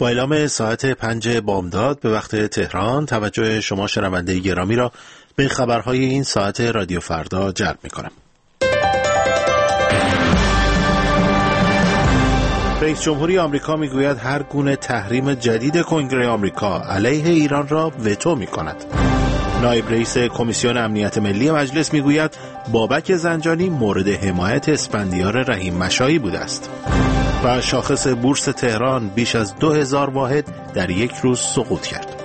با اعلام ساعت 5 بامداد به وقت تهران توجه شما شنونده گرامی را به خبرهای این ساعت رادیو فردا جلب می‌کنم. رئیس جمهوری آمریکا میگوید هر گونه تحریم جدید کنگره آمریکا علیه ایران را وتو می‌کند. نایب رئیس کمیسیون امنیت ملی مجلس میگوید بابک زنجانی مورد حمایت اسفندیار رحیم مشایی بوده است. و شاخص بورس تهران بیش از 2000 واحد در یک روز سقوط کرد.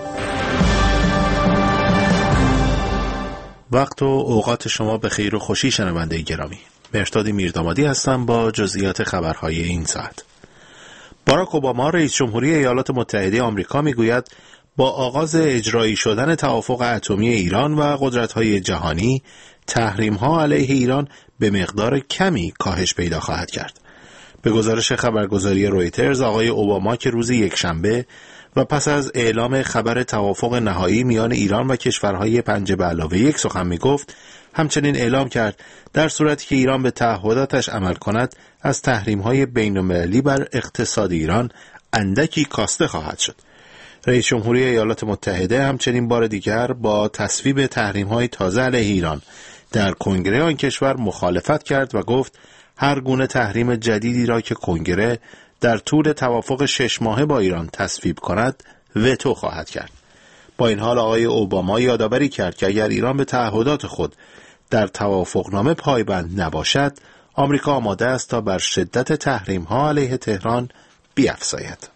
وقت و اوقات شما به خیر و خوشی شنونده گرامی. مهرداد میردامادی هستم با جزئیات خبرهای این ساعت. باراک اوباما رئیس جمهوری ایالات متحده آمریکا میگوید با آغاز اجرایی شدن توافق اتمی ایران و قدرت‌های جهانی، تحریم‌ها علیه ایران به مقدار کمی کاهش پیدا خواهد کرد. به گزارش خبرگزاری رویترز، آقای اوباما که روز یکشنبه و پس از اعلام خبر توافق نهایی میان ایران و کشورهای 5+1 سخن می‌گفت، همچنین اعلام کرد در صورتی که ایران به تعهداتش عمل کند، از تحریم‌های بین‌المللی بر اقتصاد ایران اندکی کاسته خواهد شد. رئیس جمهوری ایالات متحده همچنین بار دیگر با تصویب تحریم‌های تازه علیه ایران در کنگره آن کشور مخالفت کرد و گفت هر گونه تحریم جدیدی را که کنگره در طول توافق 6 ماهه با ایران تصویب کند وتو خواهد کرد. با این حال آقای اوباما یادآوری کرد که اگر ایران به تعهدات خود در توافقنامه پایبند نباشد، آمریکا آماده است تا بر شدت تحریم‌ها علیه تهران بیفزاید.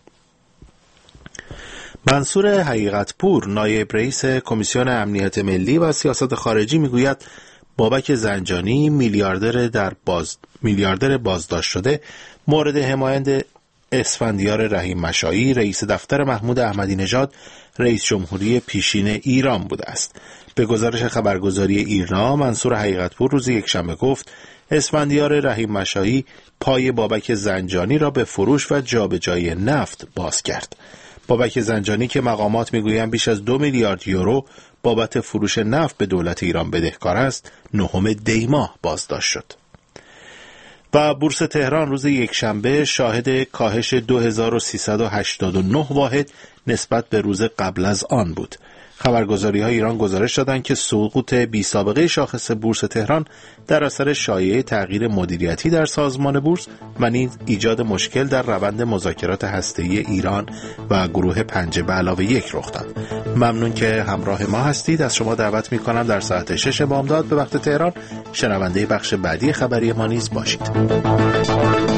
منصور حقیقتپور نایب رئیس کمیسیون امنیت ملی و سیاست خارجی میگوید بابک زنجانی میلیاردر بازداشت شده مورد حمایت اسفندیار رحیم مشایی رئیس دفتر محمود احمدی نژاد رئیس جمهوری پیشین ایران بوده است. به گزارش خبرگزاری ایرنا، منصور حقیقتپور روز یکشنبه گفت اسفندیار رحیم مشایی پای بابک زنجانی را به فروش و جابجایی نفت باز کرد. بابک زنجانی که مقامات میگویند بیش از 2 میلیارد یورو بابت فروش نفت به دولت ایران بدهکار است، 9 دی ماه بازداشت شد. و بورس تهران روز یکشنبه شاهد کاهش 2389 واحد نسبت به روز قبل از آن بود. خبرگزاری‌های ایران گزارش دادند که سقوط بی‌سابقه شاخص بورس تهران در اثر شایعه تغییر مدیریتی در سازمان بورس و نیز ایجاد مشکل در روند مذاکرات هسته‌ای ایران و گروه 5+1 رخ داد. ممنون که همراه ما هستید. از شما دعوت می‌کنم در ساعت 6 بامداد به وقت تهران شنونده بخش بعدی خبری ما نیز باشید.